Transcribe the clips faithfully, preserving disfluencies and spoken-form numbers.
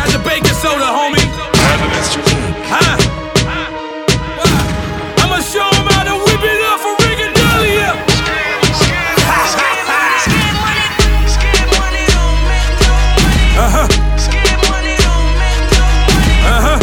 How's your baking soda, homie? Huh? I'ma show 'em how to whip it up for Rigadolia. Uh-huh. Uh-huh.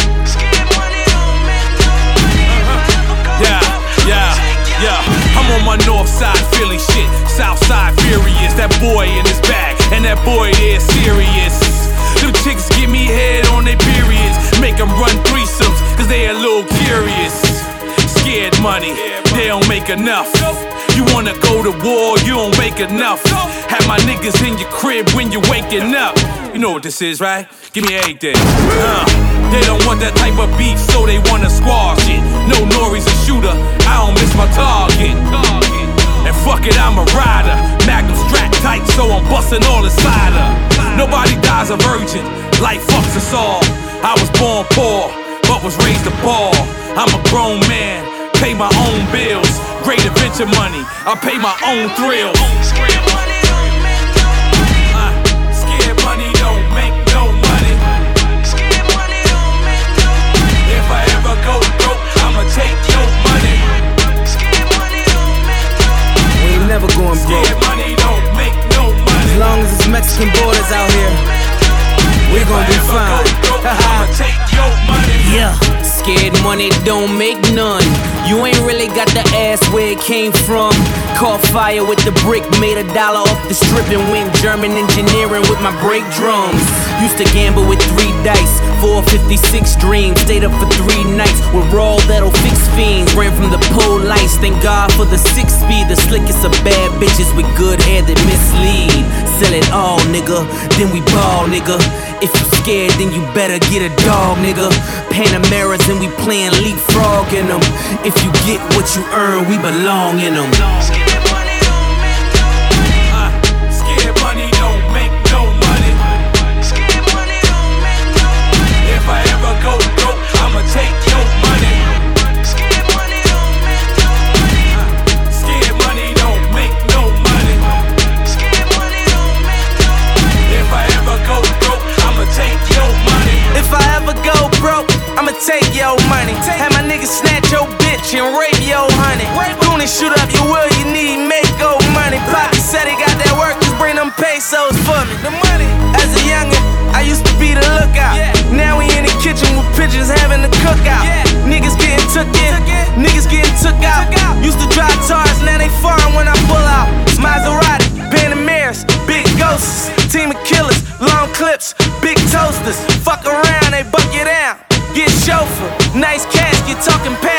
Yeah, yeah, yeah. I'm on my north side Philly shit, south side furious. That boy in his bag, and that boy there serious. Them chicks give me head on their periods, make them run threesomes, cause they a little curious. Scared money, they don't make enough. You wanna go to war, you don't make enough. Have my niggas in your crib when you're waking up. You know what this is, right? Give me everything. Uh, they don't want that type of beef, so they wanna squash it. No Nori's a shooter, I don't miss my target. And fuck it, I'm a rider. Magnum strapped tight, so I'm busting all inside her. Nobody dies a virgin, life fucks us all. I was born poor, but was raised a ball. I'm a grown man, pay my own bills. Great adventure money, I pay my own thrills. Scared money don't make no money. Uh, scared money don't make no money. Scared money don't make no money. If I ever go broke, I'ma take your money. Scared money don't make no money. We ain't never going broke. Scared money don't make no money. As long as it's Mexican borders out here, we're gonna be fine. I'ma take your money. Yeah, scared money don't make none. You ain't really got the ass where it came from. Caught fire with the brick, made a dollar off the strip and went German engineering with my brake drums. Used to gamble with three dice, four fifty-six dreams. Stayed up for three nights with raw that'll fix fiends. Ran from the police, thank God for the six speed. The slickest of bad bitches with good hair that mislead. Sell it all, nigga, then we ball, nigga. If you scared, then you better get a dog, nigga. Panameras and we playin' leapfrog in them. If you get what you earn, we belong in them. Scared money don't make no money. Uh, scared money don't make no money. Scared money don't make no money. If I ever go broke, I'ma take your money. Scared money don't make no money. Uh, scared money don't make no money. Scared money don't make no money. If I ever go broke, I'ma take your money. If I ever go broke, I'ma take your money. Have my niggas snatch your bitch and rape your honey. Goon and shoot up your will, you need make go money. Poppy said he got that work, just bring them pesos for me. The money. As a youngin', I used to be the lookout. Now we in the kitchen with pigeons having the cookout. Niggas getting took in, niggas getting took out. Used to drive cars, now they foreign when I pull out. Maserati, Panameras, big ghosts, team of killers, long clips, big toasters. Fuck around, they buck you down. Get chauffeur, nice casket, talking pay.